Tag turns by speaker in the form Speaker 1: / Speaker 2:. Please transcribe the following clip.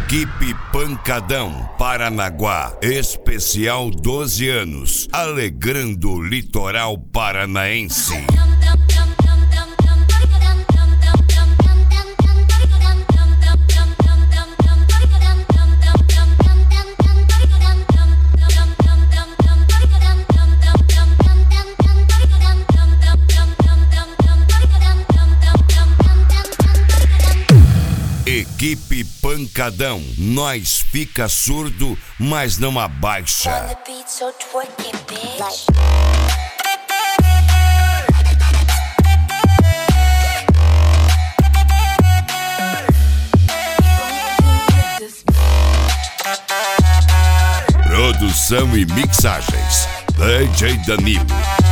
Speaker 1: Equipe Pancadão, Paranaguá, especial 12 anos, alegrando o litoral paranaense. Equipe Pancadão, nós fica surdo, mas não abaixa. Produção e mixagens, DJ Danilo.